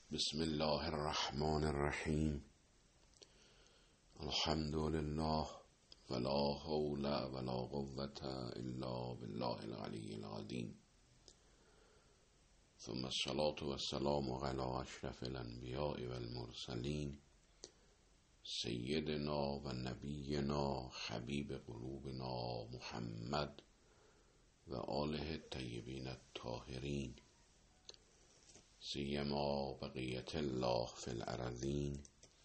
بسم الله الرحمن الرحیم. الحمد لله ولا حول ولا قوة الا بالله العلی العظیم. ثم الصلاة والسلام على اشرف الانبیاء والمرسلین سیدنا و نبینا حبیب قلوبنا محمد و آله الطیبین الطاهرین، سیما بقیت الله فی الارضین،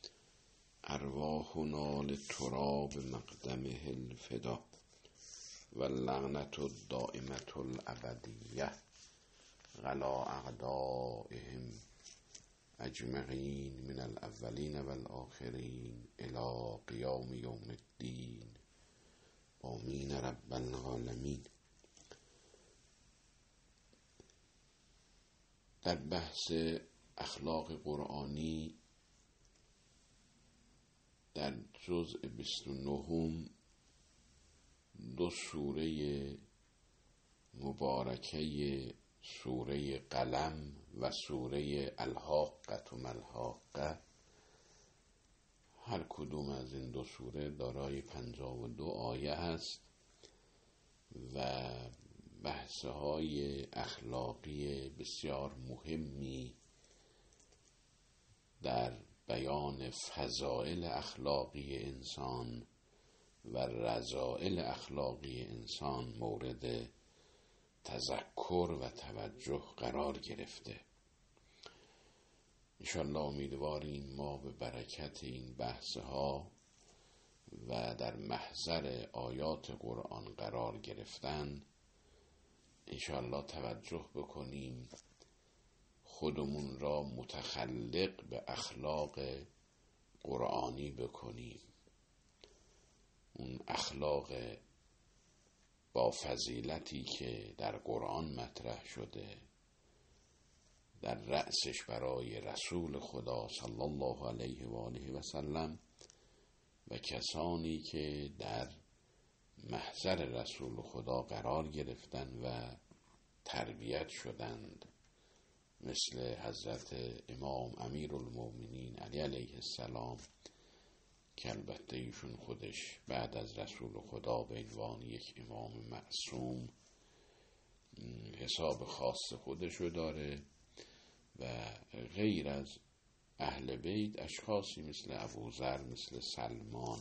ارواحنا لتراب مقدمه الفدا و اللعنة الدائمة الابدیه علی اعدائهم اجمعین من الاولین والآخرین الی قیام یوم الدین. آمین رب العالمین. در بحث اخلاق قرآنی در جزء 29 دو سوره مبارکه سوره قلم و سوره الحاقة و مالحاقة، هر کدوم از این دو سوره دارای 52 آیه است و بحث‌های اخلاقی بسیار مهمی در بیان فضائل اخلاقی انسان و رذائل اخلاقی انسان مورد تذکر و توجه قرار گرفته. انشالله امیدواریم ما به برکت این بحث‌ها و در محضر آیات قرآن قرار گرفتن انشاءالله توجه بکنیم، خودمون را متخلق به اخلاق قرآنی بکنیم. اون اخلاق با فضیلتی که در قرآن مطرح شده، در رأسش برای رسول خدا صلی الله علیه و آله و سلم و کسانی که در محضر رسول خدا قرار گرفتن و تربیت شدند، مثل حضرت امام امیرالمومنین علی علیه السلام که البته ایشون خودش بعد از رسول خدا به عنوان یک امام معصوم حساب خاص خودشو داره و غیر از اهل بیت اشخاصی مثل ابوذر، مثل سلمان،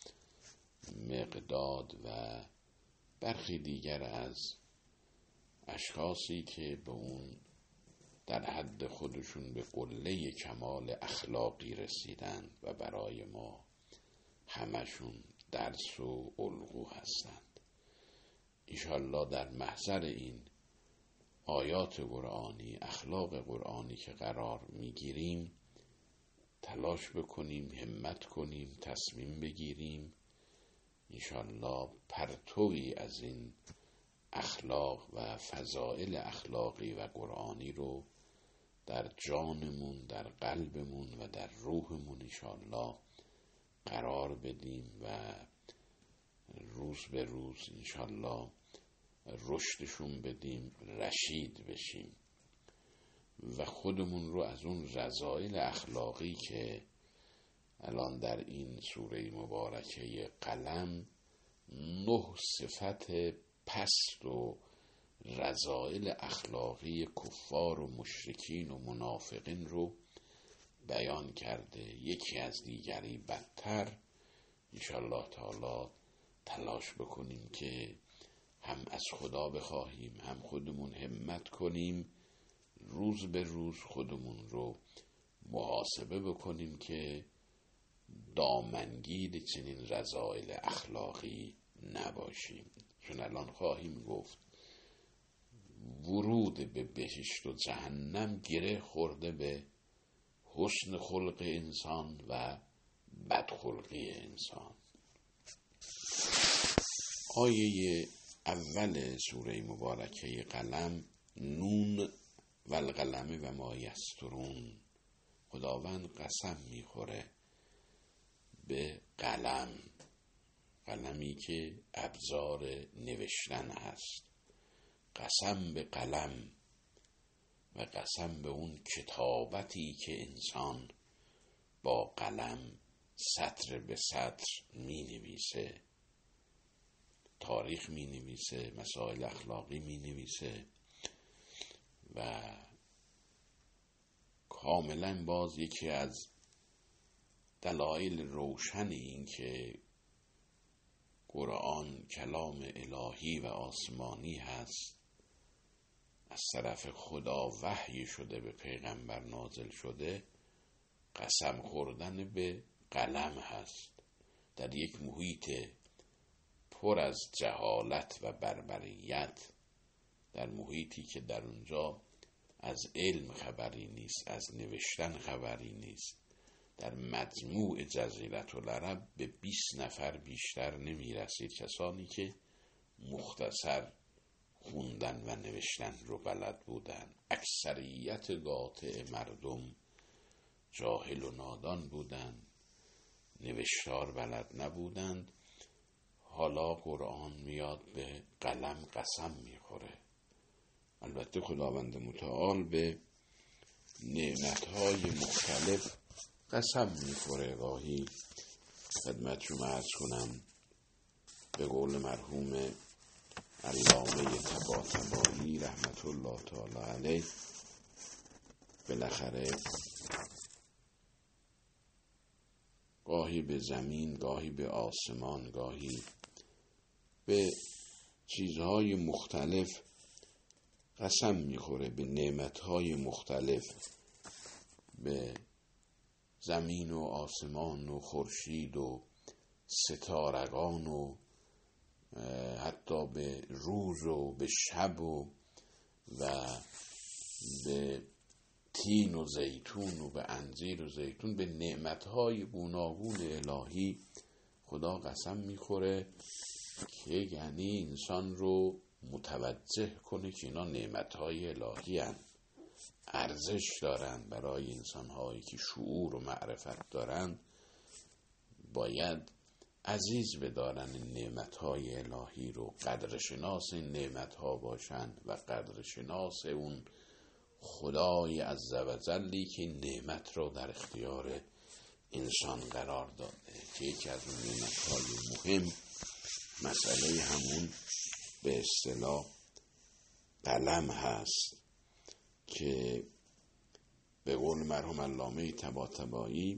مقداد و برخی دیگر از اشخاصی که به اون در حد خودشون به قله کمال اخلاقی رسیدند و برای ما همشون درس و الگو هستند. انشالله در محضر این آیات قرآنی، اخلاق قرآنی که قرار میگیریم تلاش بکنیم، همت کنیم، تصمیم بگیریم انشالله پرتوی از این اخلاق و فضائل اخلاقی و قرآنی رو در جانمون، در قلبمون و در روحمون انشالله قرار بدیم و روز به روز انشالله رشدشون بدیم، رشید بشیم و خودمون رو از اون رذائل اخلاقی که الان در این سوره مبارکه قلم 9 صفت پست و رذائل اخلاقی کفار و مشرکین و منافقین رو بیان کرده، یکی از دیگری بدتر. انشالله تعالی تلاش بکنیم که هم از خدا بخواهیم، هم خودمون همت کنیم، روز به روز خودمون رو محاسبه بکنیم که دامنگیر چنین رذائل اخلاقی نباشیم. چون الان خواهیم گفت ورود به بهشت و جهنم گره خورده به حسن خلق انسان و بدخلقی انسان. آیه اول سوره مبارکه قلم، نون و القلم و ما یسطرون، خداوند قسم میخوره به قلم، قلمی که ابزار نوشتن هست. قسم به قلم و قسم به اون کتابتی که انسان با قلم سطر به سطر می نویسه، تاریخ می نویسه، مسائل اخلاقی می نویسه و کاملا باز یکی از دلایل روشن این که قرآن کلام الهی و آسمانی هست، از طرف خدا وحی شده، به پیغمبر نازل شده، قسم خوردن به قلم هست. در یک محیط پر از جهالت و بربریت، در محیطی که در اونجا از علم خبری نیست، از نوشتن خبری نیست، در مجموع جزیرة العرب به 20 نفر بیشتر نمی رسید کسانی که مختصر خوندن و نوشتن رو بلد بودن. اکثریت قاطع مردم جاهل و نادان بودن، نوشتار بلد نبودند. حالا قرآن میاد به قلم قسم میخوره. البته خداوند متعال به نعمتهای مختلف قسم میخوره. گاهی خدمتشون عرض کنم به قول مرحوم علامه طباطبایی رحمت الله تعالی علیه، بالاخره گاهی به زمین، گاهی به آسمان، گاهی به چیزهای مختلف قسم میخوره، به نعمتهای مختلف، به زمین و آسمان و خورشید و ستارگان و حتی به روز و به شب و به تین و زیتون و به انجیر و زیتون، به نعمتهای گوناگون الهی خدا قسم میخوره که یعنی انسان رو متوجه کنه که اینا نعمتهای الهی هستند، ارزش دارن. برای انسانهایی که شعور و معرفت دارن باید عزیز بدارن نعمتهای الهی رو، قدرشناس این نعمتها باشن و قدرشناس اون خدای عزوجلی که نعمت رو در اختیار انسان قرار داده. که یکی از اون نعمتهای مهم مسئله همون به اصطلاح قلم هست که به قول مرحوم علامه طباطبایی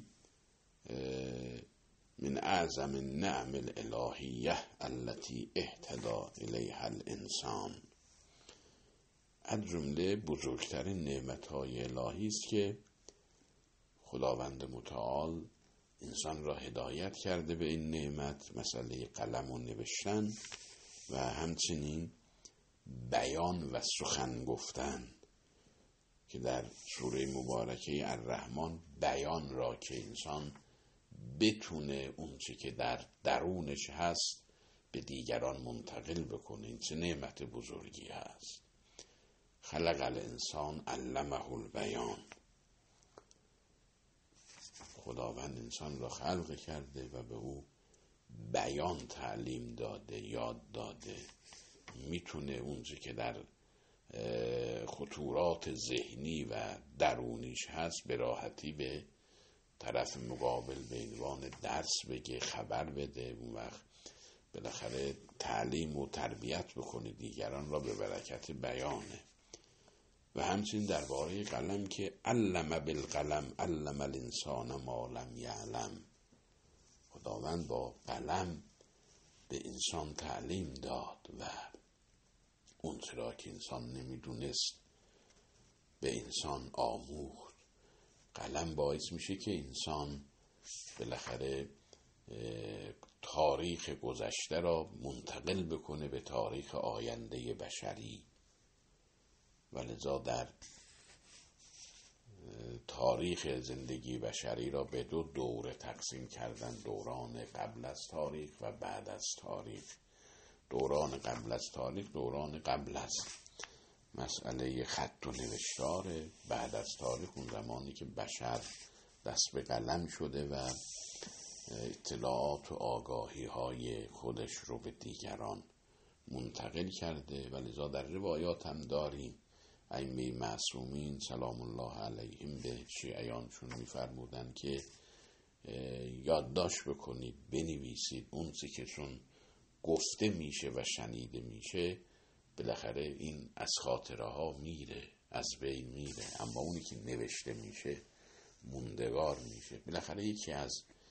من اعظم النعم الالهیه التي اهتدى الیها الانسان، از جمله بزرگترین نعمتهای الهی است که خداوند متعال انسان را هدایت کرده به این نعمت، مسئله قلم و نوشتن و همچنین بیان و سخن گفتن، که در سوره مبارکه الرحمن بیان را که انسان بتونه اون چی که در درونش هست به دیگران منتقل بکنه، این چه نعمت بزرگی هست. خلق الانسان علمه البیان، خداوند انسان را خلق کرده و به او بیان تعلیم داده، یاد داده. میتونه اونچه که در خطورات ذهنی و درونیش هست به راحتی به طرف مقابل به عنوان درس بگه، خبر بده. اون وقت بالاخره تعلیم و تربیت بکنه دیگران را به برکت بیانه. و همچنین درباره قلم که علم بالقلم علم الانسان ما لم یعلم، خداوند با قلم به انسان تعلیم داد و اون چرا که انسان نمیدونست به انسان آموخت. قلم باعث میشه که انسان بالاخره تاریخ گذشته را منتقل بکنه به تاریخ آینده بشری. ولذا در تاریخ زندگی بشری را به 2 دوره تقسیم کردن، دوران قبل از تاریخ و بعد از تاریخ. دوران قبل از تاریخ دوران قبل از مسئله خط و نوشتار، بعد از تاریخ اون زمانی که بشر دست به قلم شده و اطلاعات و آگاهی های خودش رو به دیگران منتقل کرده. ولذا در روایات هم داریم ائمه معصومین سلام الله علیهم به شیعیانشون میفرمودن که یادداشت بکنید، بنویسید، اون چیزی که چون گفته میشه و شنیده میشه بالاخره این از خاطره ها میره، از بین میره، اما اونی که نوشته میشه موندگار میشه. بالاخره یکی از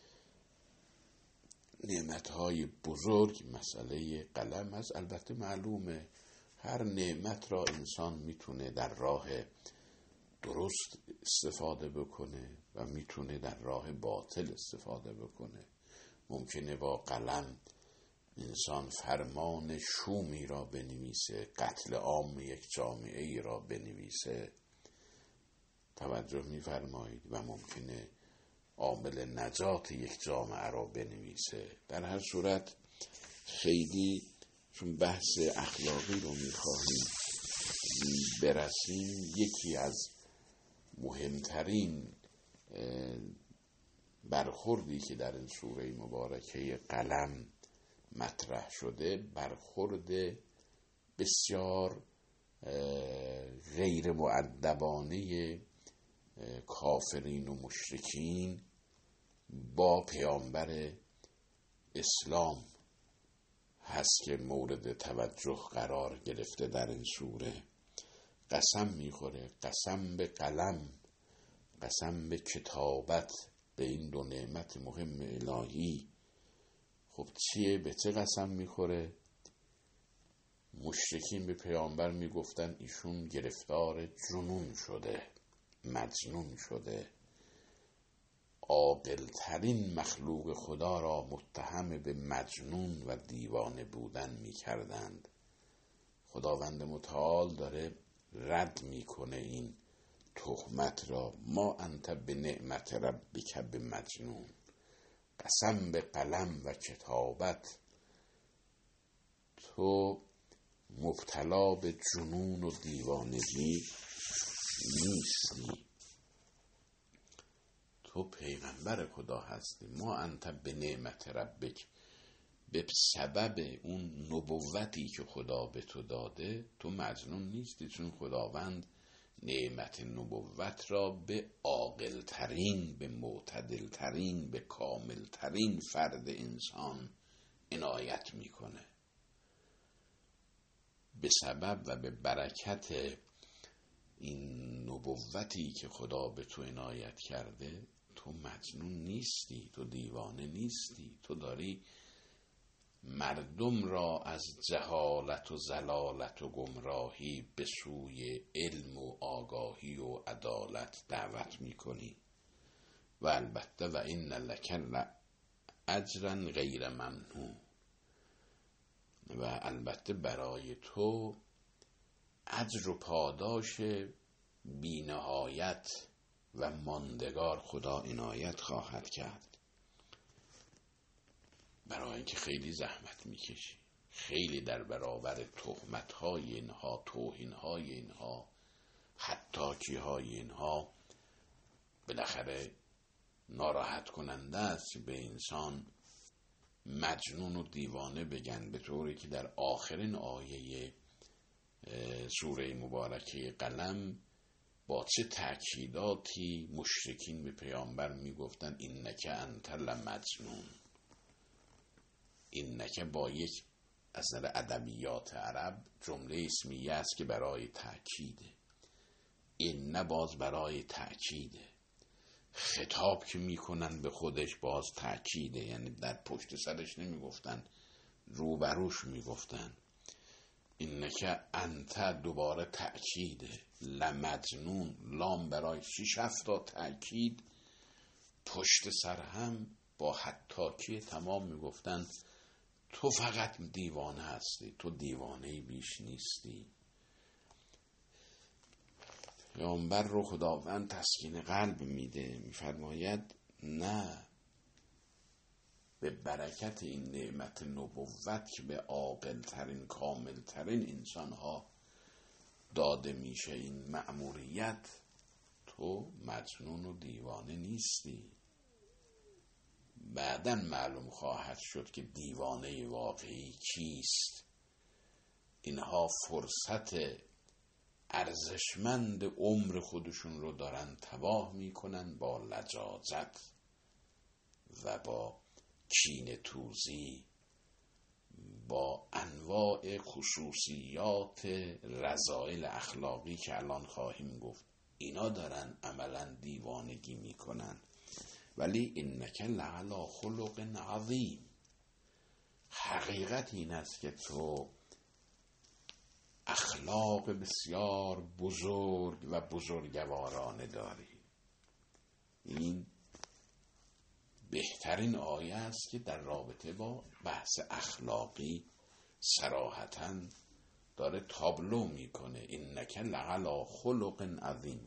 نعمتهای بزرگ مسئله قلم است. البته معلومه هر نعمت را انسان میتونه در راه درست استفاده بکنه و میتونه در راه باطل استفاده بکنه. ممکنه با قلم انسان فرمان شومی را بنویسه، قتل عام یک جامعه ای را بنویسه، توجه میفرمایید، و ممکنه عامل نجات یک جامعه را بنویسه. در هر صورت خیلی چون بحث اخلاقی رو میخواهیم برسیم، یکی از مهمترین برخوردی که در این سوره مبارکه قلم مطرح شده، برخورد بسیار غیر مؤدبانه کافرین و مشرکین با پیامبر اسلام هست که مورد توجه قرار گرفته در این سوره. قسم میخوره، قسم به قلم، قسم به کتابت، به این دو نعمت مهم الهی. خب چیه؟ به چه قسم میخوره؟ مشرکین به پیامبر میگفتن ایشون گرفتار جنون شده، مجنون شده. عاقل‌ترین مخلوق خدا را متهم به مجنون و دیوانه بودن میکردند. خداوند متعال داره رد میکنه این تهمت را. ما انت به نعمت ربک به مجنون، قسم به قلم و کتابت، تو مبتلا به جنون و دیوانگی نیستی، تو پیغمبر خدا هستی. ما انت به نعمت ربک، به سبب اون نبوتی که خدا به تو داده تو مجنون نیستی، چون خداوند نعمت نبوت را به عاقل‌ترین، به معتدل‌ترین، به کامل‌ترین فرد انسان عنایت میکنه. به سبب و به برکت این نبوتی که خدا به تو عنایت کرده تو مجنون نیستی، تو دیوانه نیستی، تو داری مردم را از جهالت و ضلالت و گمراهی به سوی علم و آگاهی و عدالت دعوت میکنی. و البته و این لک اجرا غیر ممنون، و البته برای تو اجر و پاداش بی نهایت و ماندگار خدا عنایت خواهد کرد. برای اینکه خیلی زحمت میکشی، خیلی در برابر تهمت‌های اینها، توهین‌های اینها، حطاکی‌های اینها، بالاخره ناراحت کننده است به انسان مجنون و دیوانه بگن، به طوری که در آخرین آیه سوره مبارکه قلم با چه تأکیداتی مشرکین به پیامبر میگفتن اینک انت لمجنون. اینک با یک اثر ادبیات عرب جمله اسمیه است که برای تأکیده، این باز برای تأکیده، خطاب که میکنن به خودش باز تأکیده، یعنی در پشت سرش نمیگفتن، روبروش میگفتن. اینک انت دوباره تأکیده، لمجنون، لام برای 6-7 تا تأکید پشت سر هم با حطاکی تمام میگفتن تو فقط دیوانه هستی، تو دیوانه بیش نیستی. پیامبر رو خداوند تسکین قلب میده، میفرماید نه، به برکت این نعمت نبوت که به عاقل‌ترین، کامل‌ترین انسان‌ها داده میشه این مأموریت، تو مجنون و دیوانه نیستی. بعداً معلوم خواهد شد که دیوانه واقعی کیست. اینها فرصت ارزشمند عمر خودشون رو دارن تباه میکنن با لجاجت و با کینه توزی، با انواع خصوصیات رذائل اخلاقی که الان خواهیم گفت. اینا دارن عملا دیوانگی میکنن. ولی انک لعلی خلق عظیم، حقیقت این است که تو اخلاق بسیار بزرگ و بزرگوارانه داری. این بهترین آیه است که در رابطه با بحث اخلاقی صراحتاً داره تابلو میکنه. انک لعلی خلق عظیم.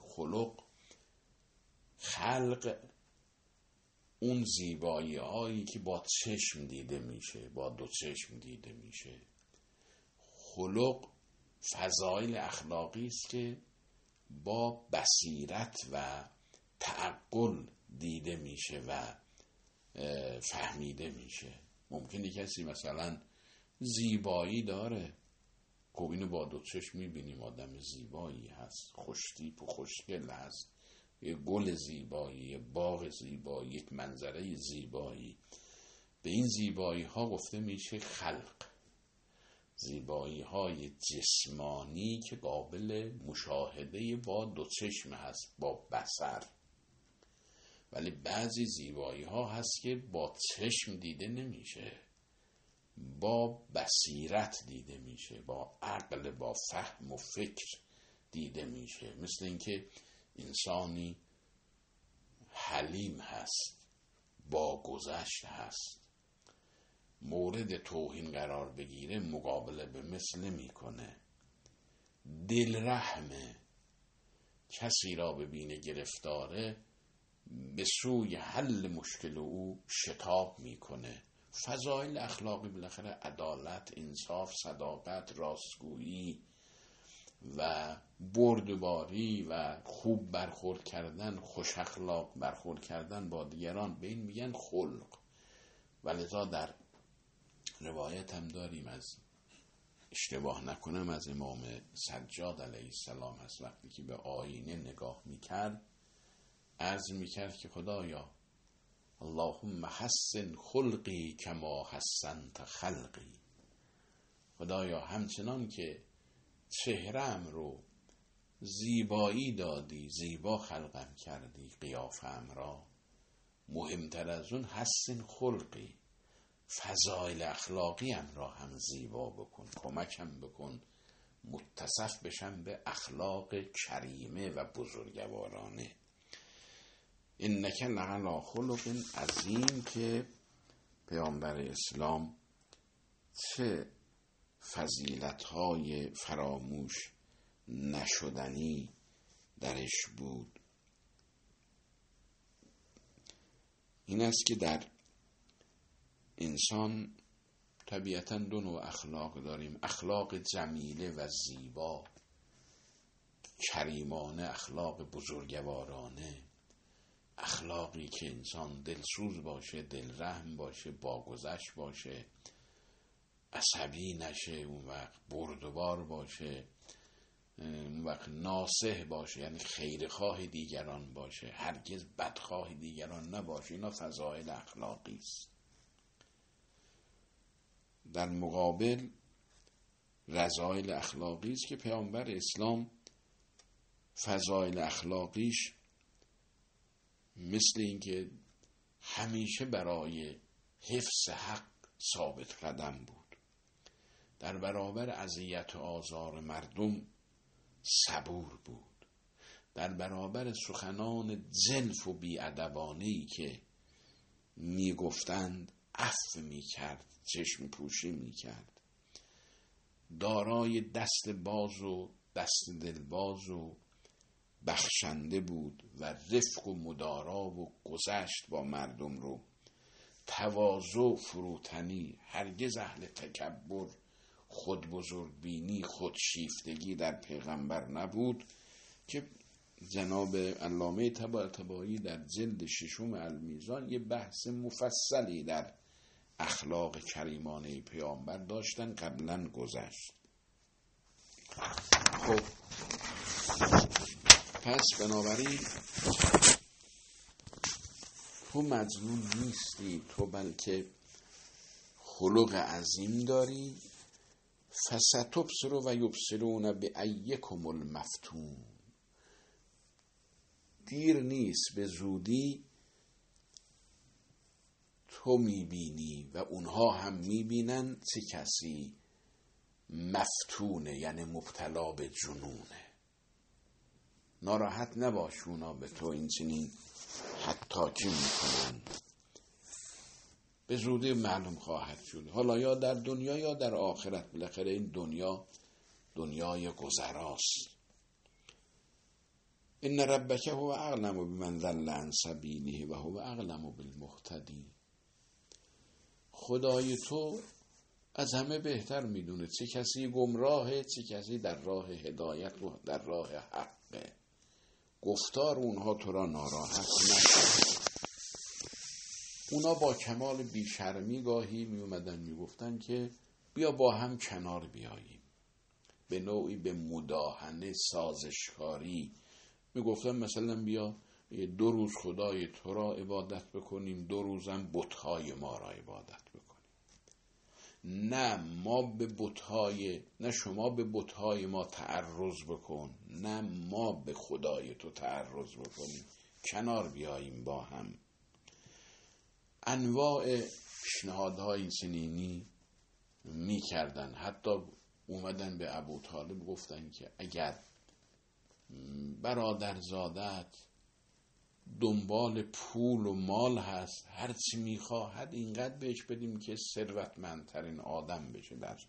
خلق اون زیبایی هایی که با چشم دیده میشه، با دو چشم دیده میشه. خلق فضایل اخلاقی است که با بصیرت و تعقل دیده میشه و فهمیده میشه. ممکنه کسی مثلا زیبایی داره، خب اینو با دو چشم میبینیم آدم زیبایی هست، خوشتیپ و خوشگل هست، یه گل زیبایی، یه باغ زیبایی، یک منظره زیبایی. به این زیبایی ها گفته میشه خلق، زیبایی های جسمانی که قابل مشاهده با دو چشم هست، با بصر. ولی بعضی زیبایی ها هست که با چشم دیده نمیشه، با بصیرت دیده میشه، با عقل، با فهم و فکر دیده میشه. مثل اینکه انسانی حلیم هست، با گذشت هست، مورد توهین قرار بگیره مقابله به مثل میکنه. دل رحمه، کسی را ببینه گرفتاره به سوی حل مشکل او شتاب میکنه. فضایل اخلاقی بالاخره عدالت، انصاف، صداقت، راستگویی و بردباری و خوب برخورد کردن، خوش اخلاق برخورد کردن با دیگران، به این میگن خلق. ولذا در روایت هم داریم، از اشتباه نکنم از امام سجاد علیه السلام هست، وقتی که به آینه نگاه میکرد عرض میکرد که خدایا اللهم حسن خلقی کما حسنت خلقی، خدایا همچنان که چهرم رو زیبایی دادی، زیبا خلقم کردی، قیافم را، مهمتر از اون حسن خلقی، فضایل اخلاقیم را هم زیبا بکن، کمکم بکن متصف بشم به اخلاق کریمه و بزرگوارانه. انک لعلی خلق عظیم، که پیامبر اسلام چه فضیلت‌های فراموش نشدنی درش بود. این است که در انسان طبیعتاً دو نوع اخلاق داریم: اخلاق جمیله و زیبا، کریمانه، اخلاق بزرگوارانه، اخلاقی که انسان دلسوز باشه، دلرحم باشه، باگذشت باشه، عصبی نشه، اون وقت بردبار باشه، اون وقت ناصح باشه، یعنی خیرخواه دیگران باشه، هرگز بدخواه دیگران نباشه. اینا فضایل اخلاقی است. در مقابل رذایل اخلاقی است که پیامبر اسلام فضایل اخلاقیش مثل اینکه همیشه برای حفظ حق ثابت قدم بود، در برابر اذیت و آزار مردم صبور بود، در برابر سخنان زلف و بی‌ادبانه‌ای که میگفتند عفو میکرد، چشم پوشی میکرد، دارای دست باز و دست دلباز و بخشنده بود و رفق و مدارا و گذشت با مردم رو، تواضع، فروتنی، هرگز اهل تکبر، خود بزرگبینی، خودشیفتگی در پیغمبر نبود، که جناب علامه طباطبایی در جلد 6 المیزان یه بحث مفصلی در اخلاق کریمانه پیامبر داشتن، قبلا گذشت. خب پس بنابراین تو مظلوم نیستی، تو بلکه خلق عظیم داری. فستبصر و یبصرون بأیکم المفتون. دیر نیست، به زودی تو میبینی و اونها هم میبینن چه کسی مفتونه، یعنی مبتلا به جنونه. ناراحت نباش، اونا به تو این چنین حتاکی میکنن، به زودی معلوم خواهد شد، حالا یا در دنیا یا در آخرت. بالاخره این دنیا دنیای گذراست. ان ربک هو اعلم بمن ضل عن سبیله و هو اعلم بالمهتدین. خدای تو از همه بهتر میدونه چه کسی گمراهه، چه کسی در راه هدایت و در راه حقه. گفتار اونها تو را ناراحت نکنه. اونا با کمال بیشرمی گاهی می اومدن می گفتن که بیا با هم کنار بیاییم، به نوعی به مداهنه سازشکاری می گفتن مثلا بیا 2 روز خدای تو را عبادت بکنیم، 2 روزم بت‌های ما را عبادت بکنیم. نه ما به بت‌های، نه شما به بت‌های ما تعرض بکن، نه ما به خدای تو تعرض بکنیم، کنار بیاییم با هم. انواع پیشنهادهای سنینی می کردن. حتی اومدن به ابوطالب گفتن که اگر برادرزادت دنبال پول و مال هست، هرچی میخواهد اینقدر بهش بدیم که ثروتمندترین آدم بشه در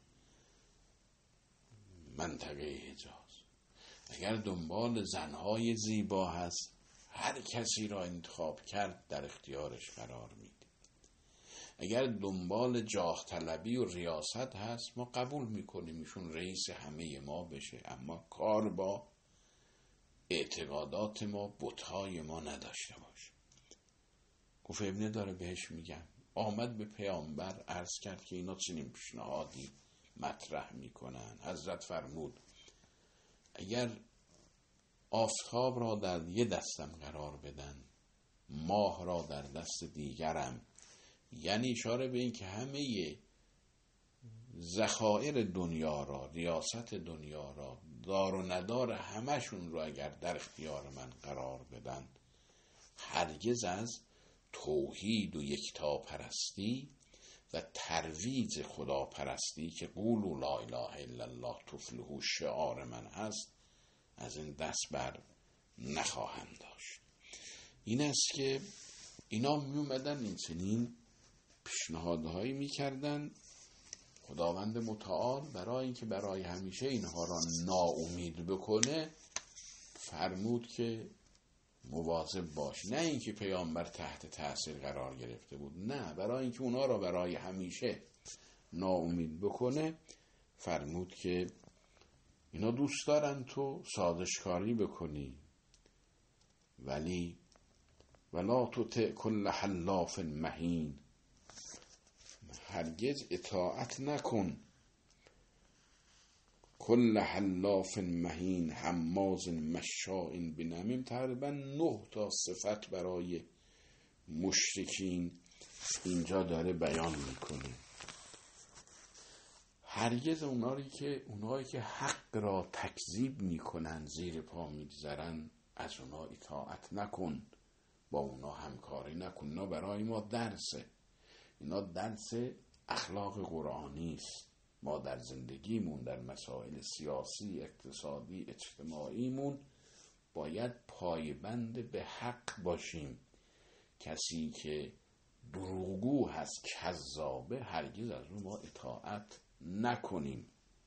منطقه حجاز. اگر دنبال زنهای زیبا هست، هر کسی را انتخاب کرد در اختیارش قرار میده. اگر دنبال جاه طلبی و ریاست هست، ما قبول میکنیم ایشون رئیس همه ما بشه، اما کار با اعتقادات ما، بت‌های ما نداشته باشه. گفت ابن داره بهش میگن. آمد به پیامبر عرض کرد که اینا چنین پیشنهادی مطرح میکنن. حضرت فرمود اگر آفتاب را در یه دستم قرار بدن، ماه را در دست دیگرم، یعنی اشاره به این که همه ذخایر دنیا را، ریاست دنیا را، دار و ندار همشون رو اگر در اختیار من قرار بدن، هرگز از توحید و یکتاپرستی و ترویج خداپرستی که قولوا لا اله الا الله تفلحوا شعار من هست، از این دست بر نخواهم داشت. این است که اینا می اومدن این چنین پیشنهادهایی می کردن. خداوند متعال برای اینکه برای همیشه اینها را ناامید بکنه فرمود که مواظب باش. نه اینکه پیامبر تحت تاثیر قرار گرفته بود، نه، برای اینکه اونا را برای همیشه ناامید بکنه فرمود که اینا دوست دارن تو سازشکاری بکنی، ولی ولا تطع کل حلاف مهین، هرگز اطاعت نکن کل حلاف مهین حماز مشاء بنمیم. تقریبا 9 تا صفت برای مشرکین اینجا داره بیان میکنه. هرگز اونایی که حق را تکذیب میکنن، زیر پا میگذارن، از اونا اطاعت نکن، با اونا همکاری نکن. اینا برای ما درسه، اینا درس اخلاق قرآنی است. ما در زندگیمون، در مسائل سیاسی، اقتصادی، اجتماعیمون باید پایبند به حق باشیم. کسی که دروغگو هست، کذابه، هرگز از اون ما اطاعت نکنیم.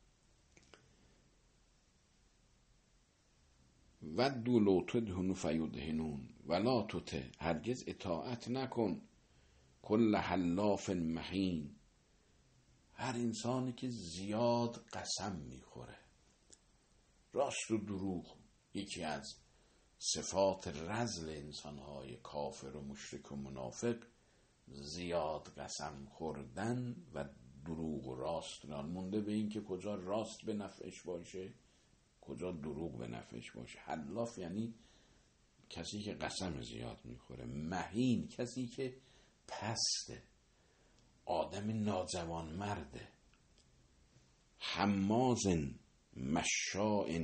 ودوا لو تدهنوا فیدهنون ولا تطع، هرگز اطاعت نکن کل حلاف مهین، هر انسانی که زیاد قسم میخوره. راست و دروغ یکی از صفات رذل انسانهای کافر و مشرک و منافق، زیاد قسم خوردن و دروغ و راست مونده به این که کجا راست به نفعش باشه، کجا دروغ به نفعش باشه. حلاف یعنی کسی که قسم زیاد میخوره. مهین کسی که پسته، آدم ناجوان مرده. حماز مشاء،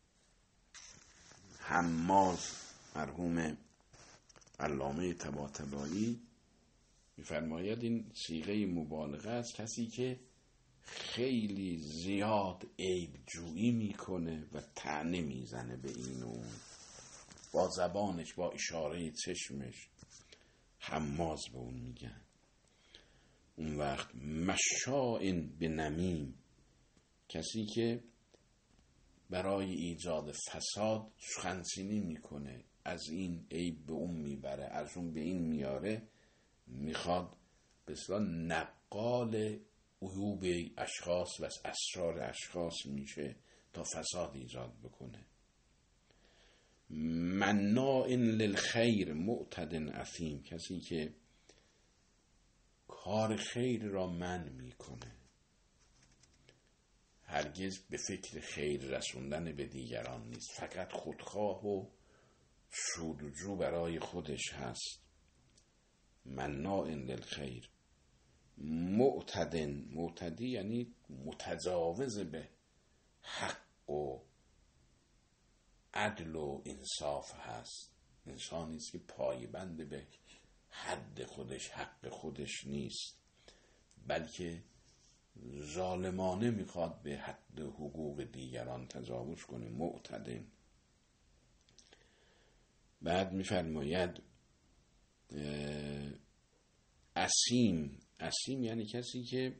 حماز مرحوم علامه طباطبایی میفرماید این صیغه مبالغه است، کسی که خیلی زیاد عیب جویی میکنه و طعنه میزنه به این و اون، با زبانش، با اشاره چشمش. حماز به اون میگن. اون وقت مشاء به نمیم، کسی که برای ایجاد فساد سخنچینی میکنه، از این عیب به اون میبره، از اون به این میاره، میخواد به اصطلاح نقال عیوب اشخاص و اسرار اشخاص میشه تا فساد ایجاد بکنه. مناع للخیر معتد اثیم، کسی که کار خیر را منع میکنه، هرگز به فکر خیر رسوندن به دیگران نیست، فقط خودخواه و سودجو برای خودش هست. مناع للخیر. معتدی یعنی متجاوز به حق و عدل و انصاف هست. انسانی است که پایبند به حد خودش، حق خودش نیست، بلکه ظالمانه میخواد به حد حقوق دیگران تجاوز کنه. معتد. بعد میفرماید اثیم. اثیم یعنی کسی که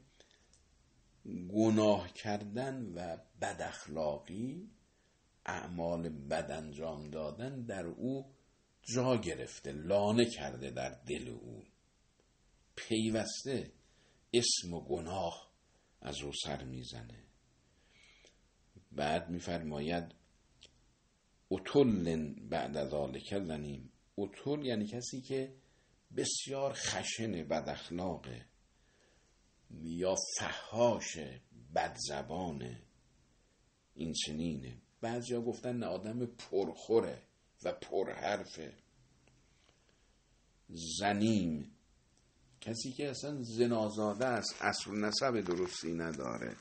گناه کردن و بد اخلاقی، اعمال بد انجام دادن در او جا گرفته، لانه کرده در دل او، پیوسته اسم و گناه از او سر میزنه. بعد میفرماید اتل بعد ذالک ذنیم. اتل یعنی کسی که بسیار خشن، بد اخلاقه یا فحاش، بد زبانه، این چنینه. بعضیا گفتن نه، آدم پرخوره و پرحرفه. زنیم کسی که اصلا زنازاده است، اصل نسب درستی نداره.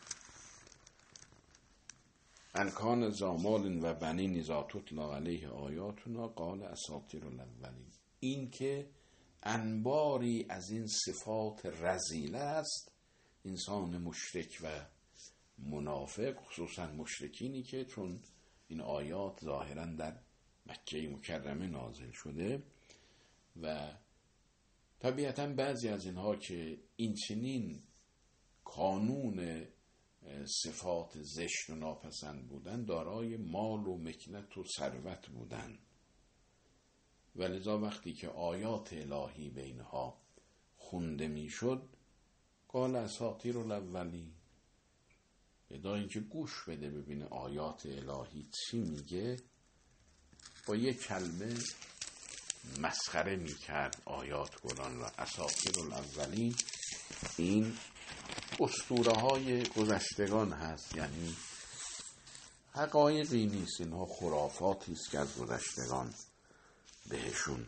انکان زامال و بنین اذا تتلی علیه آیاتنا قال اساطیر الاولین. این که انباری از این صفات رذیله است انسان مشرک و منافق، خصوصا مشرکینی که چون این آیات ظاهرا در مکه مکرمه نازل شده و طبیعتا بعضی از اینها که این چنین کانون صفات زشت و ناپسند بودن، دارای مال و مکنت و ثروت بودن، ولذا وقتی که آیات الهی به اینها خونده میشد قال اساطیر الاولین، بدا اینکه گوش بده ببینه آیات الهی چی میگه، با یک کلمه مسخره میکرد آیات قرآن را. اساطیر الاولین این اسطوره های گذشتگان هست، یعنی حقایقی نیست، اینها خرافاتی است که از گذشتگان بهشون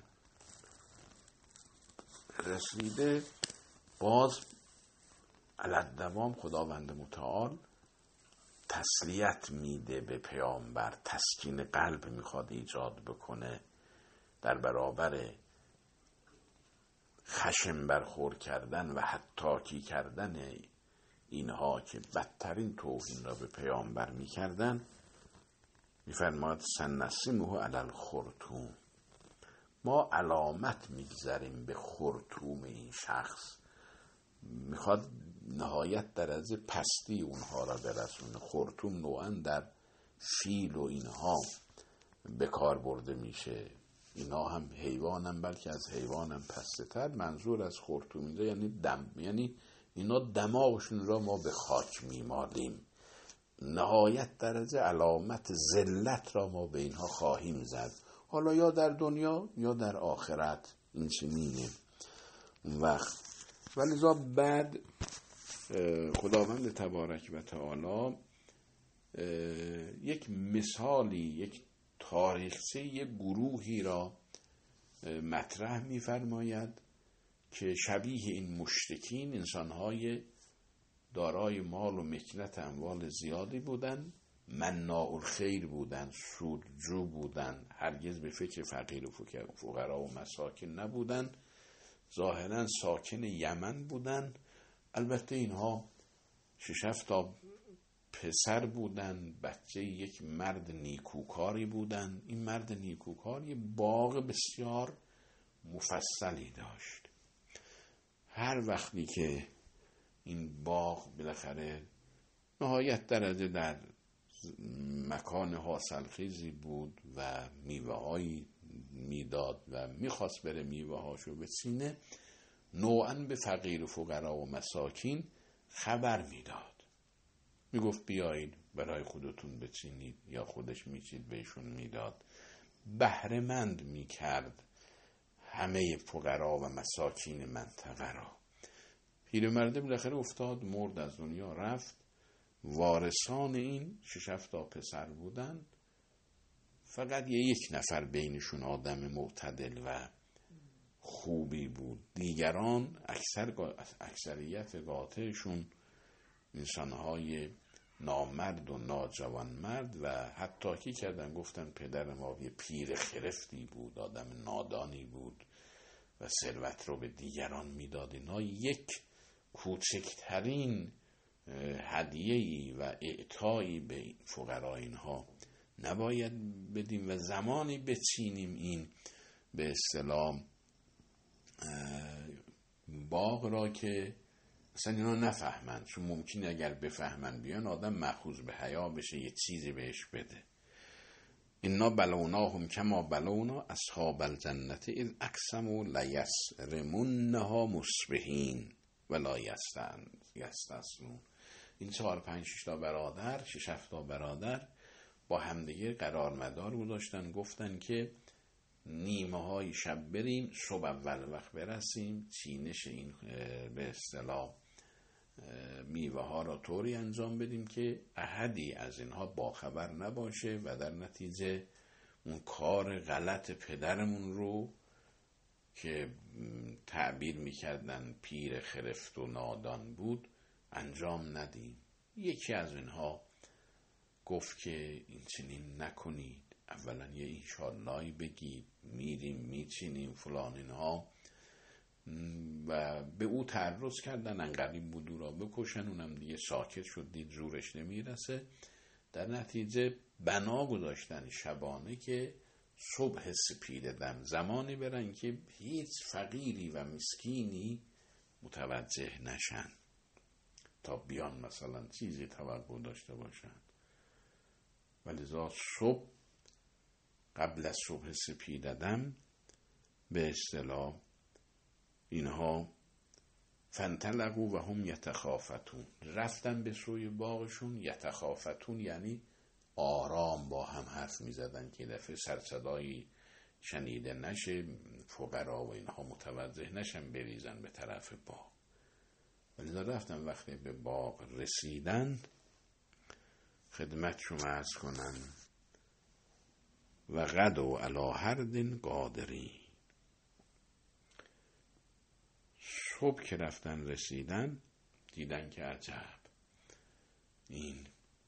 رسیده. باز علالدوام خداوند متعال تسلیت میده به پیامبر، تسکین قلب میخواد ایجاد بکنه در برابر خشم برخورد کردن و حتاکی کردن اینها که بدترین توهین را به پیامبر میکردن. میفرماید سنسمه علی الخرطوم، ما علامت میگذاریم به خرطوم این شخص. میخواد نهایت درجه پستی اونها را برسونه. خرطوم نوعا در فیل و اینها به کار برده میشه، اینا هم حیوانم بلکه از حیوانم پسته تر. منظور از خرطوم اینجا یعنی دم، یعنی اینا دماغشون را ما به خاک میمالیم. نهایت درجه علامت ذلت را ما به اینها خواهیم زد، حالا یا در دنیا یا در آخرت. این چنینه اون وقت. ولذا بعد خداوند تبارک و تعالی یک مثالی، یک تاریخچه، یک گروهی را مطرح می‌فرماید که شبیه این مشرکین انسان‌های دارای مال و مکنت اموال زیادی بودند، مناع الخیر بودند، سودجو بودند، هرگز به فکر فقیر و فقرا و مساکین نبودند، ظاهرا ساکن یمن بودند. البته اینها 6-7 تا پسر بودند، بچه یک مرد نیکوکاری بودند. این مرد نیکوکار یه باغ بسیار مفصلی داشت. هر وقتی که این باغ بالاخره نهایت درجه در مکان حاصلخیزی بود و میوه‌هایی میداد و میخواست بره میوه‌هاشو بچینه، نوعاً به فقیر و فقرا و مساکین خبر میداد، میگفت بیایید برای خودتون بچینید، یا خودش میچید بهشون میداد. بهره‌مند میکرد همه فقرا و مساکین منطقه را. پیرمرد بالاخره افتاد، مرد، از دنیا رفت. وارثان این 6-7 تا پسر بودن، فقط یک نفر بینشون آدم معتدل و خوبی بود. دیگران اکثریت قاطعشون انسانهای نامرد و ناجوانمرد و حتی که کردن گفتن پدر ما یه پیر خرفتی بود، آدم نادانی بود و ثروت رو به دیگران میداد. اینا یک کوچکترین هدیه‌ای و اعطایی به فقرا اینها نباید بدیم و زمانی بچینیم این به اصطلاح باغ را که اصلا اینا نفهمند، چون ممکنه اگر بفهمند بیان آدم مأخوذ به حیا بشه، یه چیزی بهش بده. اینا بلوناهم کما بلونا اصحاب الجنة اذ اقسموا لیسرمنها مصبحین ولا یستثنون. این 4-5-6 تا برادر، 6-7 تا برادر با همدیگه قرار مدار گذاشتن، گفتن که نیمه های شب بریم، صبح اول وقت برسیم، چینش این به اصطلاح میوه ها را طوری انجام بدیم که احدی از اینها باخبر نباشه و در نتیجه اون کار غلط پدرمون رو که تعبیر میکردن پیر خرفت و نادان بود انجام ندیم. یکی از اینها گفت که این چنین نکنید، اولا یه انشاءاللهی بگید، میریم میچینیم فلان اینها، و به او تعرض کردن انقریب بود او را بکشن. اونم دیگه ساکت شد، دید زورش نمیرسه. در نتیجه بنا گذاشتن شبانه که صبح سپید دم زمانی برن که هیچ فقیری و مسکینی متوجه نشن، تا بیان مثلا چیزی توقع داشته باشن. ولذا صبح، قبل از صبح سپید دم به اصطلاح اینها فانطلقوا و هم یتخافتون، رفتن به سوی باغشون. یتخافتون یعنی آرام با هم حرف می زدن که دفعه سرصدایی شنیده نشه، فقرا و اینها متوجه نشن بریزن به طرف باغ. ولی رفتن وقتی به باغ رسیدن خدمت شما عرض کنن و غدوا علی حرد قادرین. صبح که رفتن رسیدن دیدن که عجب، این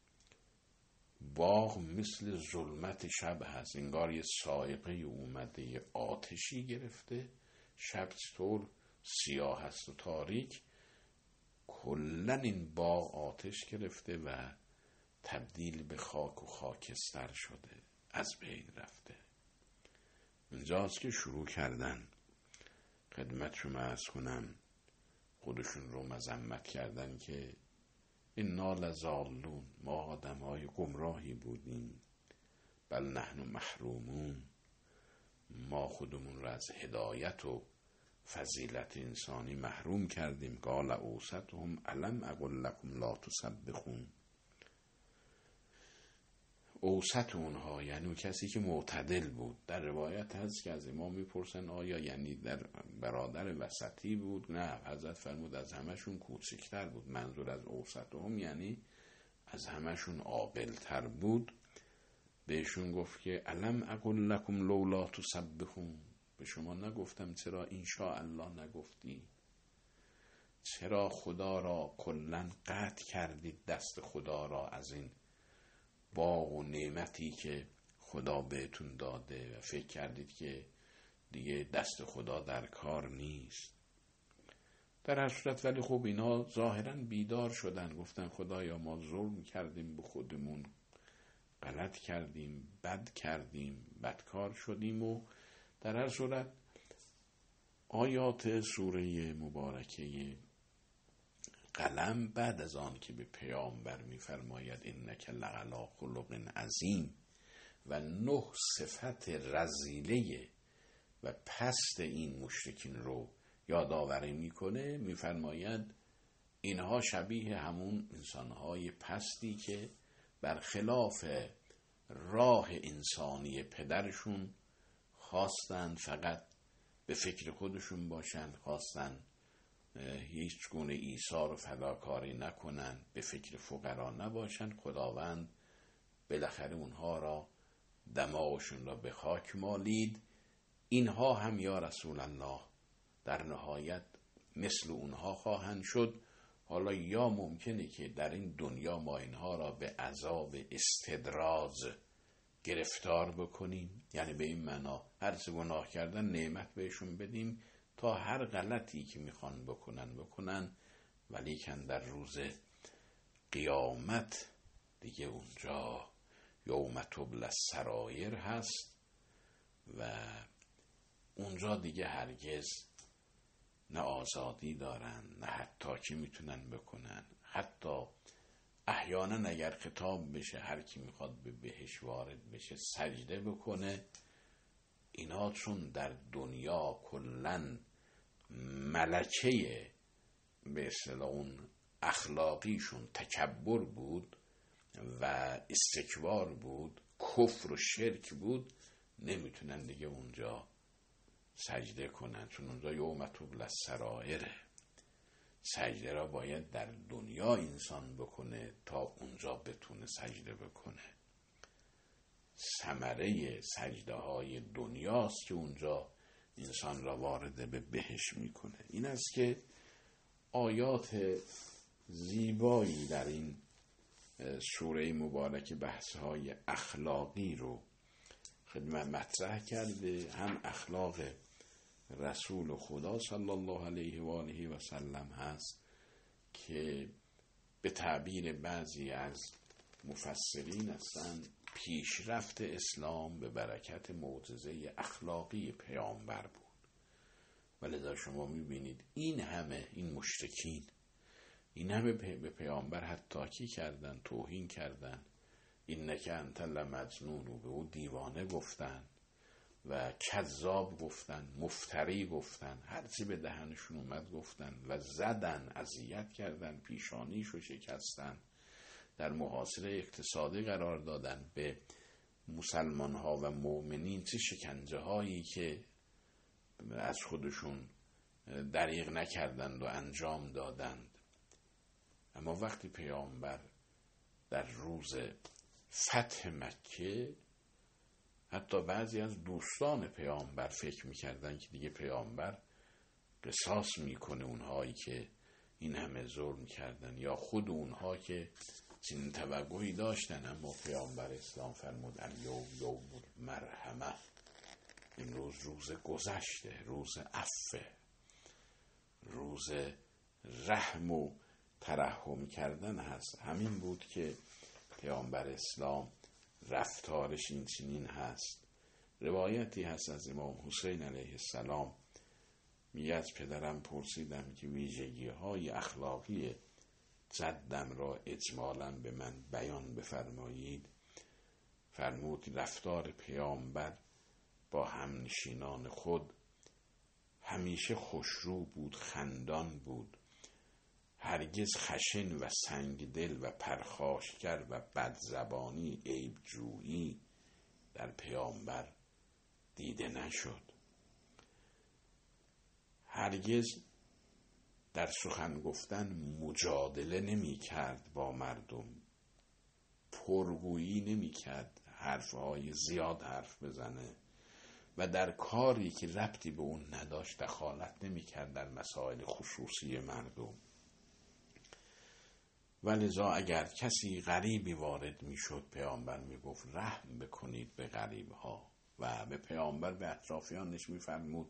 باغ مثل ظلمت شب هست، انگار یه سائقه اومده یه آتشی گرفته، شب چطور سیاه هست و تاریک، کلن این باغ آتش گرفته و تبدیل به خاک و خاکستر شده، از بین رفته. اینجاست که شروع کردن خدمت شما عرض کنم خودشون رو مذمت کردن که انا لضالون، ما آدم های گمراهی بودیم، بل نحن محرومون، ما خودمون رو از هدایت و فضیلت انسانی محروم کردیم. قال اوسطهم الم اقل لکم لا تسبحون. اوسط اونها یعنی کسی که معتدل بود. در روایت هست که از امام میپرسن آیا یعنی در برادر وسطی بود؟ نه، حضرت فرمود از همشون کوچکتر بود. منظور از اوسطهم یعنی از همشون عاقل‌تر بود، بهشون گفت که الم اقل لکم لولا تسبحون، به شما نگفتم چرا ان شاء الله نگفتی؟ چرا خدا را کلاً قطع کردید، دست خدا را از این باغ و نعمتی که خدا بهتون داده و فکر کردید که دیگه دست خدا در کار نیست؟ در هر صورت ولی خب اینا ظاهراً بیدار شدن، گفتن خدایا ما ظلم کردیم به خودمون، غلط کردیم، بد کردیم، بدکار شدیم. و در هر صورت آیات سوره مبارکه قلم بعد از آن که به پیامبر می‌فرماید انک لعلی خلق عظیم و 9 صفت رذیله و پست این مشرکین رو یادآوری میکنه، میفرماید اینها شبیه همون انسانهای پستی که برخلاف راه انسانی پدرشون خواستن فقط به فکر خودشون باشن، خواستن هیچ گونه ایثار و فداکاری نکنن، به فکر فقرا نباشن. خداوند بالاخره اونها را دماغشون را به خاک مالید. اینها هم یا رسول الله در نهایت مثل اونها خواهند شد. حالا یا ممکنه که در این دنیا ما اینها را به عذاب استدراج گرفتار بکنیم، یعنی به این معنا هر چه گناه کردن نعمت بهشون بدیم تا هر غلطی که میخوان بکنن، ولی کن در روز قیامت دیگه اونجا یوم تبلی السرائر هست و اونجا دیگه هرگز نه آزادی دارن نه حتی که میتونن بکنن. حتی احیانا اگر خطاب بشه هر کی میخواد به بهش وارد بشه سجده بکنه. اینا چون در دنیا کلن ملکه به اصطلاح اون اخلاقیشون تکبر بود و استکبار بود، کفر و شرک بود، نمیتونن دیگه اونجا سجده کنن، چون اونجا یوم تبلی السرائره. سجده را باید در دنیا انسان بکنه تا اونجا بتونه سجده بکنه. ثمره سجده های دنیاست که اونجا انسان را وارد به بهشت میکنه. این است که آیات زیبایی در این سوره مبارک بحث‌های اخلاقی رو خدمت مطرح کرده، هم اخلاق رسول خدا صلی الله علیه و آله و سلم هست که به تعبیر بعضی از مفسرین هستند پیشرفت اسلام به برکت معجزه اخلاقی پیامبر بود. ولذا شما میبینید این همه این مشرکین این همه به پیامبر حطاکی کردن، توهین کردن، اینک انت لمجنون، و به او دیوانه گفتن و کذاب گفتن، مفتری گفتن، هرچی به دهنشون اومد گفتن و زدن، اذیت کردن، پیشانیشو شکستن، در محاصره اقتصادی قرار دادن به مسلمان ها و مؤمنین. چه شکنجه هایی که از خودشون دریغ نکردند و انجام دادند. اما وقتی پیامبر در روز فتح مکه، حتی بعضی از دوستان پیامبر فکر میکردن که دیگه پیامبر قصاص میکنه اونهایی که این همه ظلم کردن، یا خود اونها که چنین توقعی داشتن. اما پیامبر اسلام فرمود الیوم یوم المرحمه، امروز روز گذشته، روز عفو، روز رحم و ترحم کردن هست. همین بود که پیامبر اسلام رفتارش این چنین هست. روایتی هست از امام حسین علیه السلام، میگه از پدرم پرسیدم که ویژگی های اخلاقی جدم را اجمالاً به من بیان بفرمایید. فرمود رفتار پیامبر با همنشینان خود همیشه خوشرو بود، خندان بود، هرگز خشن و سنگدل و پرخاشگر و بدزبانی، عیبجویی در پیامبر دیده نشد. هرگز در سخن گفتن مجادله نمی کرد با مردم، پرگویی نمی کرد، حرفهای زیاد حرف بزنه و در کاری که ربطی به اون نداشت دخالت نمی کرد در مسائل خصوصی مردم. ولذا اگر کسی غریبی وارد می شد، پیامبر می گفت رحم بکنید به غریبها و به پیامبر به اطرافیانش می فرمود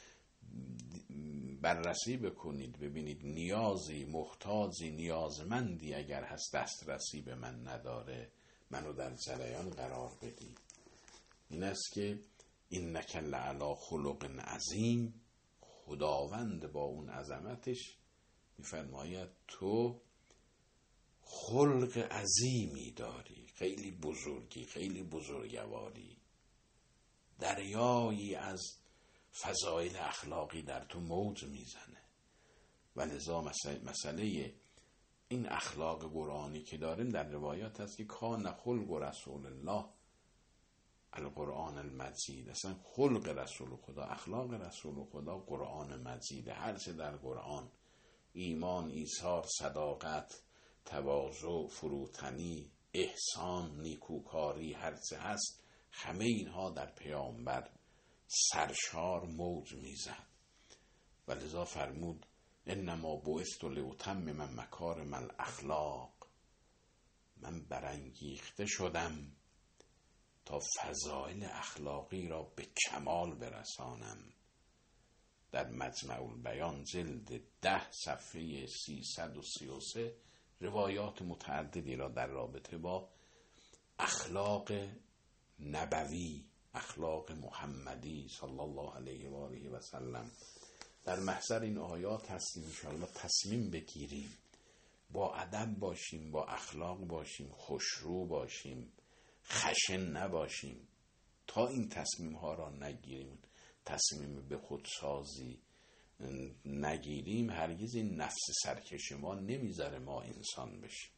بررسی بکنید، ببینید نیازی، محتاجی، نیازمندی اگر هست دسترسی به من نداره، منو در جریان قرار بدید. این است که اینک لعلی خلق عظیم، خداوند با اون عظمتش میفرماید تو خلق عظیمی داری، خیلی بزرگی، خیلی بزرگواری، دریایی از فضایل اخلاقی در تو موج میزنه. و لذا مسئله این اخلاق قرآنی که داریم در روایات هست که کان خلق رسول الله القرآن المجید، اصلا خلق رسول خدا، اخلاق رسول خدا قرآن مجید. هر چه در قرآن، ایمان، ایثار، صداقت، تواضع، فروتنی، احسان، نیکوکاری، هر چه هست همه اینها در پیامبر سرشار موج میزد. و لذا فرمود انما بعثت لاتمم مکارم الاخلاق، من برانگیخته شدم تا فضائل اخلاقی را به کمال برسانم. در مجمع البیان جلد 10 صفحه 333 روایات متعددی را در رابطه با اخلاق نبوی، اخلاق محمدی صلی الله علیه و آله و سلم در محضر این آیات هستیم. انشاءالله تصمیم بگیریم با ادب باشیم، با اخلاق باشیم، خوشرو باشیم، خشن نباشیم. تا این تصمیم ها را نگیریم، تصمیم به خودسازی نگیریم، هرگز این نفس سرکش ما نمیذاره ما انسان بشیم.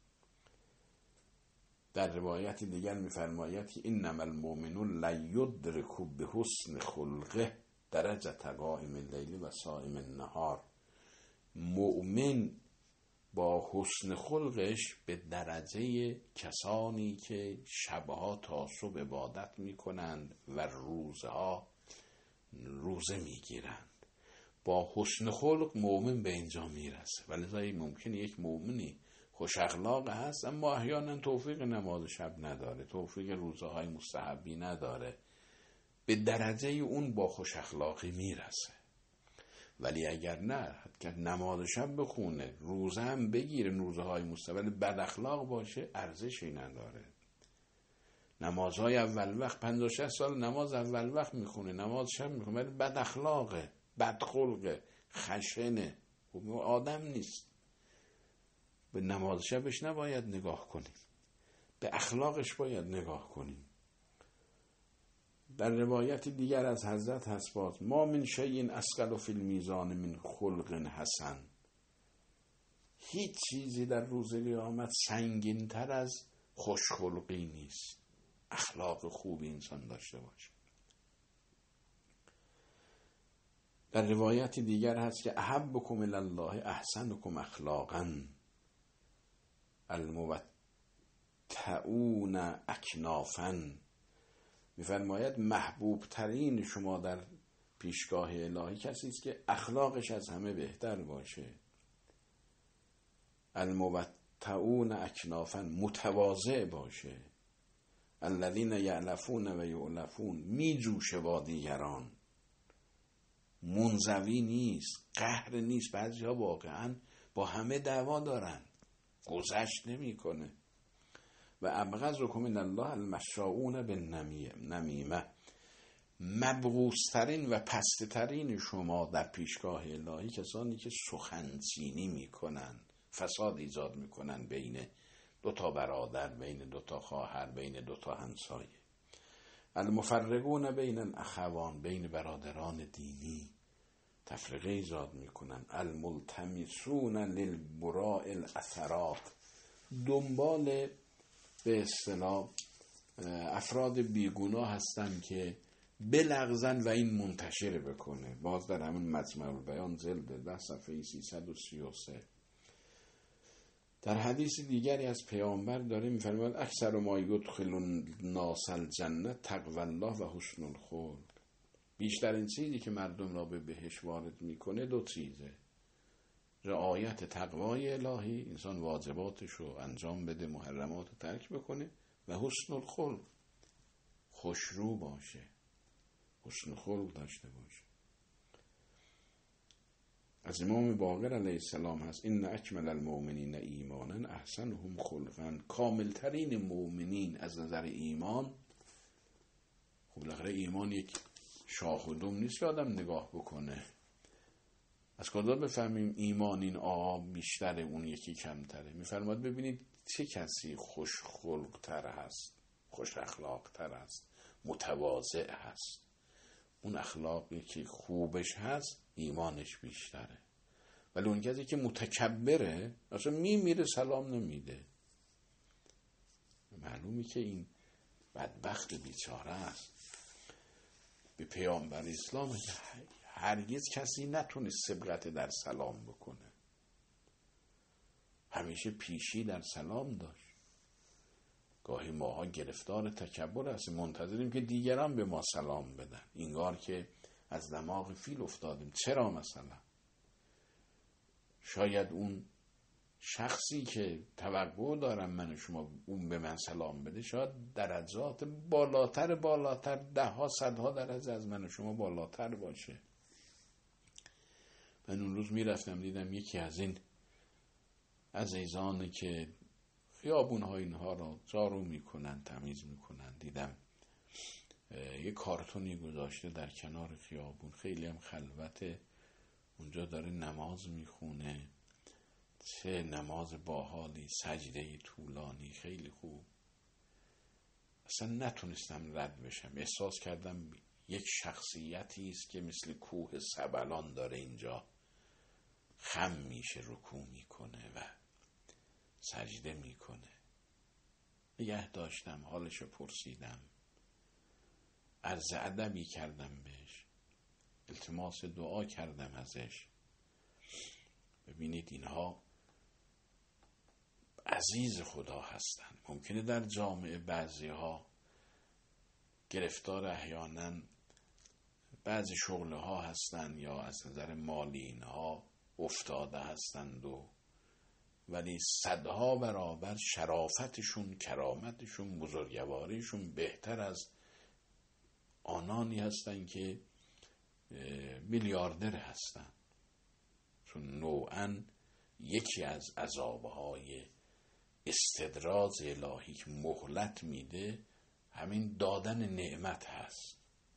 در روایت دیگر میفرماید که انما المؤمنون لا یدرک بحسن خلقه درجه قائم اللیل و صائم النهار. مؤمن با حسن خلقش به درجه کسانی که شبها تا صبح عبادت میکنند و روزها روزه میگیرند، با حسن خلق مؤمن به اینجا میرسه. ولی ممکنه یک مؤمنی خوش اخلاق هست اما احیانا توفیق نماز شب نداره، توفیق روزهای مستحبی نداره، به درجه اون با خوش اخلاقی میرسه. ولی اگر نه که نماز شب بخونه، روزه هم بگیره، روزهای مستحبی، ولی بد اخلاق باشه، ارزشی نداره. نمازهای اول وقت 50-60 سال نماز اول وقت میخونه، نماز شب میخونه، ولی بد اخلاقه، بد خلقه، خشنه، آدم نیست. به نماز شبش نباید نگاه کنیم، به اخلاقش باید نگاه کنیم. در روایت دیگر از حضرت هست باز ما من شیء اثقل فی المیزان من خلق حسن، هیچ چیزی در روز قیامت سنگین تر از خوشخلقی نیست، اخلاق خوبی انسان داشته باشه. در روایت دیگر هست که احبکم الی الله احسنکم اخلاقا المبتعون اکنافا. میفرماید محبوب ترین شما در پیشگاه الهی کسی است که اخلاقش از همه بهتر باشه. المبتعون اکنافا، متواضع باشه. الذین یعلفون و یعلفون، می جوشه با دیگران، منزوی نیست، قهر نیست. بعضی ها واقعا با همه دعوا دارن، گذشت نمی کنه. و ابغضکم من الله المشاؤون بالنمیمه، مبغوض‌ترین و پست‌ترین شما در پیشگاه الهی کسانی که سخنچینی میکنن، فساد ایجاد میکنن بین دوتا برادر، بین دوتا خواهر، بین دوتا همسایه. المفرقون بین الاخوان، بین برادران دینی تفرقه ایجاد میکنن. الملتمسون للبراء الاثرات، دنبال به اصطلاح افراد بیگناه هستن که بلغزن و این منتشر بکنه. باز در همین مجمع البیان جلد 10 صفحه 333 در حدیث دیگری از پیامبر داره میفرماید اکثر ما یدخل الناس الجنه تقوی الله و حسن الخلق. بیشترین چیزی که مردم را به بهشت وارد میکنه دو چیزه: رعایت تقوای الهی، انسان واجباتش رو انجام بده، محرمات رو ترک بکنه، و حسن الخلق، خوشرو باشه، حسن خلق داشته باشه. از امام باقر علیه السلام هست این اکمل المؤمنین ایمانا احسنهم خلقا. کاملترین مؤمنین از نظر ایمان، خب بالاخره ایمان یک شاخ و دم نیست که آدم نگاه بکنه. از کجا بفهمیم ایمان این آقا بیشتره اون یکی کمتره؟ میفرماد ببینید چه کسی خوش خلق تر هست، خوش اخلاق تر هست، متواضع هست. اون اخلاقی که خوبش هست ایمانش بیشتره. ولی اون کسی که متکبره اصلا میمیره سلام نمیده. معلومی که این بدبخت بیچاره است. به پیامبر اسلام هرگز کسی نتونه سبقت در سلام بکنه، همیشه پیشی در سلام داشت. گاهی ماها گرفتار تکبر هستیم، منتظریم که دیگران به ما سلام بدن، انگار که از دماغ فیل افتادیم. چرا؟ مثلا شاید اون شخصی که توقع دارم من و شما اون به من سلام بده شاید درجات بالاتر دهها صدها درجه از من و شما بالاتر باشه. من اون روز میرفتم دیدم یکی از این عزیزانی که خیابون‌ها اینها را جارو میکنن، تمیز میکنن، دیدم یه کارتونی گذاشته در کنار خیابون، خیلی هم خلوته، اونجا داره نماز میخونه. چه نماز باحالی، سجده طولانی، خیلی خوب. اصلا نتونستم رد بشم، احساس کردم یک شخصیتی است که مثل کوه سبلان داره اینجا خم میشه، رکوع میکنه و سجده میکنه. نگه داشتم، حالشو پرسیدم، عرض ادبی کردم بهش، التماس دعا کردم ازش. ببینید اینها عزیز خدا هستند. ممکنه در جامعه بعضی ها گرفتار احیانا بعضی شغله ها هستند یا از نظر مالی اینها افتاده هستند ولی صدها برابر شرافتشون، کرامتشون، بزرگواریشون بهتر از آنانی هستند که میلیاردر هستند. چون نوعاً یکی از عذابهای استدراج الهی که مهلت میده همین دادن نعمت هست.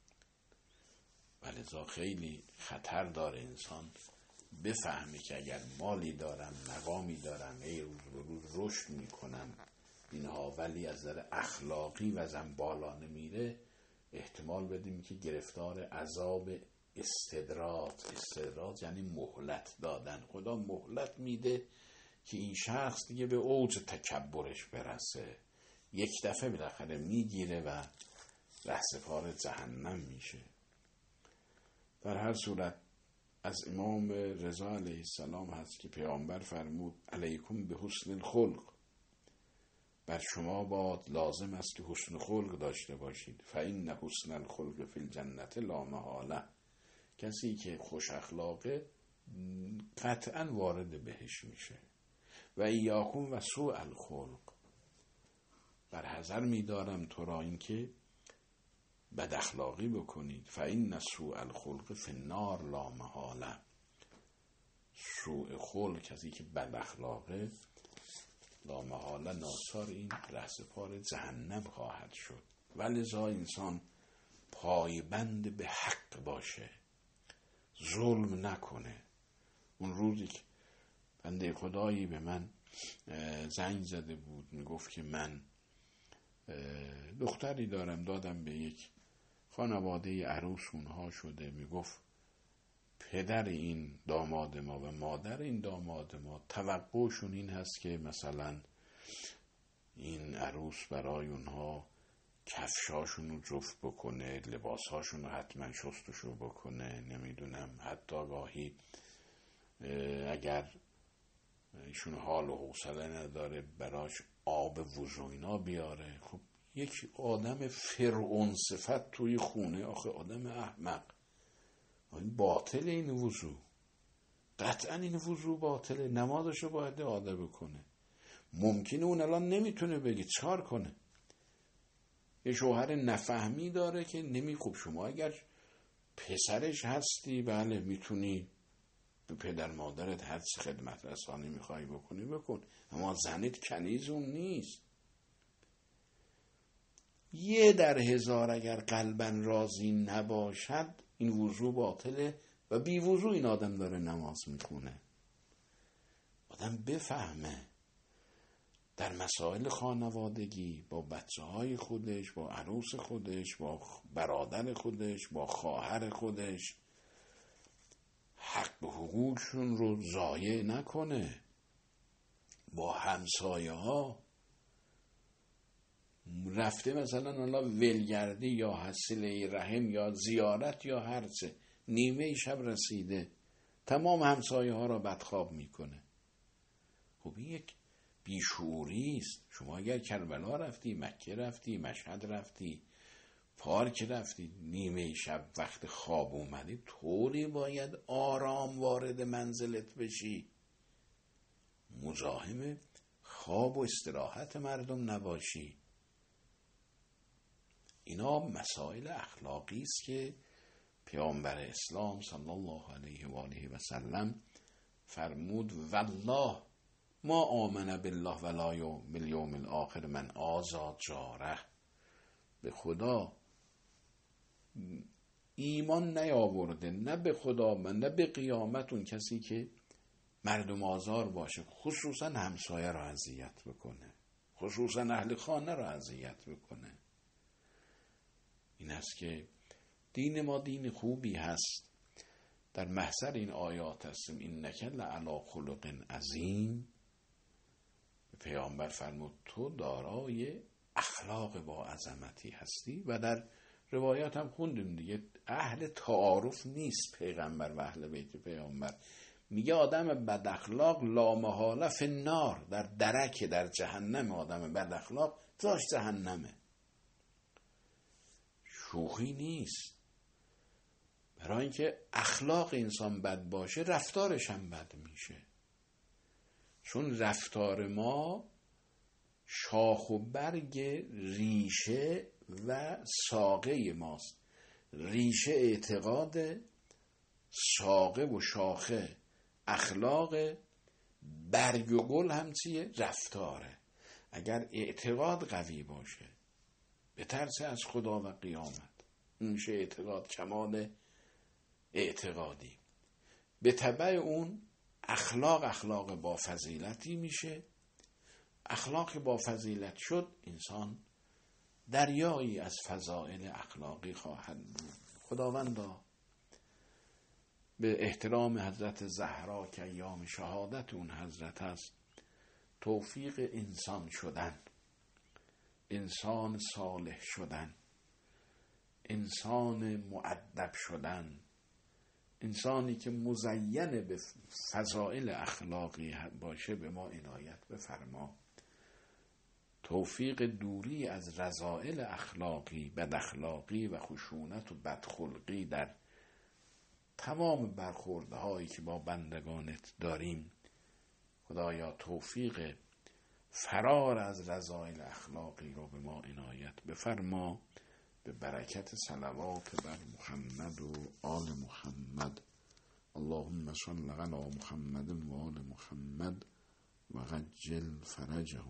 ولذا خیلی خطر داره انسان بفهمه که اگر مالی دارم، مقامی دارم، روز به روز رشد میکنم اینها، ولی از نظر اخلاقی وزن بالا نمیره، احتمال بدیم که گرفتار عذاب استدراج یعنی مهلت دادن. خدا مهلت میده که این شخص دیگه به اوج تکبرش برسه، یک دفعه بالاخره میگیره و رهسپار جهنم میشه. در هر صورت از امام رضا علیه السلام هست که پیامبر فرمود علیکم به حسن الخلق، بر شما باد لازم است که حسن خلق داشته باشید. فإن حسن الخلق فی الجنة لا محاله، کسی که خوش اخلاقه قطعا وارد بهش میشه. و ایاکم و سوء الخلق، بر حذر میدارم تو را اینکه بد اخلاقی بکنید. فإن سوء الخلق فی النار لا محاله، سوء خلق کسی که بد اخلاقه لا محاله ناچار این رهسپار جهنم خواهد شد. ولذا انسان پایبند به حق باشه، ظلم نکنه. اون روزی که بنده خدایی به من زنگ زده بود میگفت که من دختری دارم، دادم به یک خانواده عروس اونها شده، میگفت پدر این داماد ما و مادر این داماد ما توقعشون این هست که مثلا این عروس برای اونها کفشاشون رو جفت بکنه، لباساشون رو حتما شستشو بکنه، نمیدونم حتی گاهی اگر ایشون حال و حوصله نداره براش آب وضو اینا بیاره. خب یک آدم فرعون صفت توی خونه، آخه آدم احمق، این باطل، این وضو قطعا این وضو باطله، نمازشو باید اعاده بکنه. ممکنه اون الان نمیتونه بگه چار کنه، یه شوهر نفهمی داره که خب شما اگر پسرش هستی بله میتونی به پدر مادرت هر چه خدمت رسانی میخوای بکنی بکن، اما زنت کنیز اون نیست. 1 در 1000 اگر قلبا راضی نباشد این وضو باطله و بی وضو این آدم داره نماز میخونه. آدم بفهمه در مسائل خانوادگی با بچه های خودش، با عروس خودش، با برادر خودش، با خواهر خودش حق و حقوقشون رو ضایع نکنه. با همسایه ها رفته مثلا الله ولگردی یا حصله رحم یا زیارت یا هرچه، نیمه شب رسیده تمام همسایه ها را بدخواب میکنه. خب این یک بیشعوری است. شما اگر کربلا رفتی، مکه رفتی، مشهد رفتی، پارک رفتی، نیمه شب وقت خواب اومدی، طوری باید آرام وارد منزلت بشی، مزاحم خواب و استراحت مردم نباشی. اینا مسائل اخلاقی است که پیامبر اسلام صلی الله علیه و آله و سلم فرمود والله ما آمن بالله ولا بالیوم الاخر من آذی جاره. به خدا ایمان نیاورده، نه به خدا من نه به قیامت، اون کسی که مردم آزار باشه، خصوصا همسایه را اذیت بکنه، خصوصا اهل خانه را اذیت بکنه. این است که دین ما دین خوبی هست. در محضر این آیات هستیم اینک لعلی خلق عظیم. پیامبر فرمود تو دارای اخلاق با عظمتی هستی. و در روایات هم خوندیم دیگه، اهل تعارف نیست پیغمبر و اهل بیت پیامبر. میگه آدم بد اخلاق لا محاله فی النار، در درک در جهنم. آدم بد اخلاق داش جهنمه، شوخی نیست. برای اینکه اخلاق انسان بد باشه رفتارش هم بد میشه، چون رفتار ما شاخ و برگ ریشه و ساقه ماست. ریشه اعتقاد، ساقه و شاخه اخلاق، برگ و گل هم چیه؟ رفتاره. اگر اعتقاد قوی باشه، به ترس از خدا و قیامت، اون میشه اعتقاد، کمال اعتقادی. به تبع اون اخلاق با فضیلتی میشه. اخلاق با فضیلت شد، انسان دریایی از فضائل اخلاقی خواهد بود. خداوندا به احترام حضرت زهرا که ایام شهادت اون حضرت است، توفیق انسان شدن، انسان صالح شدن، انسان مؤدب شدن، انسانی که مزین به فضائل اخلاقی باشه به ما عنایت بفرما. توفیق دوری از رذائل اخلاقی، بد اخلاقی و خشونت و بدخلقی در تمام برخوردهایی که با بندگانت داریم. خدایا توفیق فرار از رذائل اخلاقی رو به ما عنایت بفرما، به برکت صلوات بر محمد و آل محمد. اللهم صل علی محمد و آل محمد و عجل فرجهم.